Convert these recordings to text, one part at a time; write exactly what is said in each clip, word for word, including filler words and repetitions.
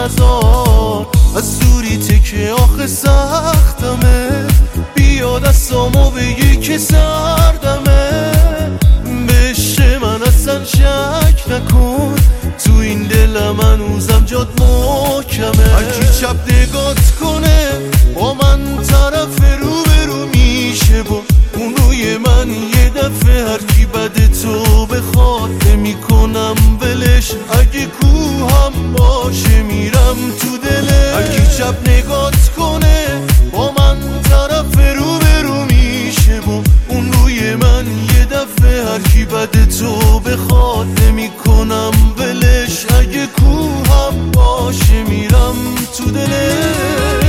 نزار، از دوری تکه آخه سختمه، بیا دستامو بگی که سردمه. به عشق من اصلا شک نکن، تو این دلم هنوزم جات محکمه. هرکی چپ نگات کنه با من طرف رو به رو میشه، با اون روی من یه دفعه. هرکی بده تو بخواد نمیکنم ولش، اگه کوهم باشه میرم تو دلش. هرکی چپ نگات کنه با من طرف رو به رو میشه، با اون روی من یه دفعه. هرکی بده تو بخواد نمیکنم ولش، اگه کوهم باشه میرم تو دلش.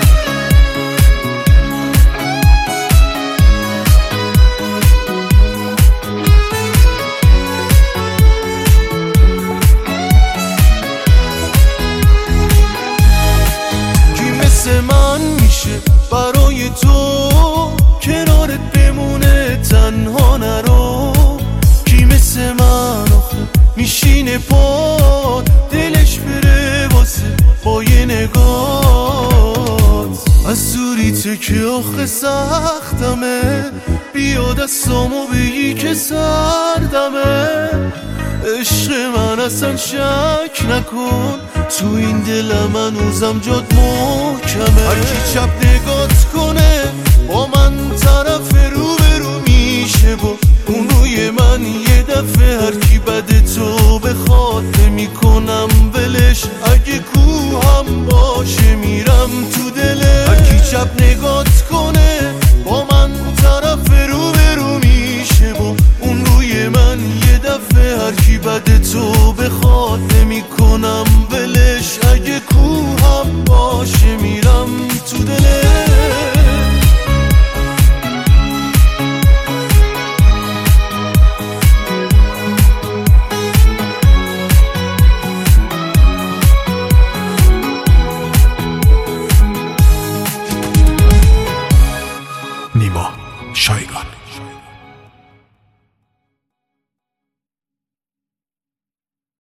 من میشه برای تو کنارت بمونه تنها نرو؟ کی مثل من آخه میشینه پاد دلش بره واسه با یه نگات؟ از دوری تکه آخه سختمه، بیا دستامو بگی که سردمه. عشق من اصلا شک نکن، تو این دلم هنوزم جات محکمه. هرکی چپ نگات کنه با من طرف رو به رو میشه، با اون روی من یه دفعه. هرکی بده تو بخواد نمیکنم ولش، اگه کوهم باشه میرم تو دلش. هرکی چپ نگات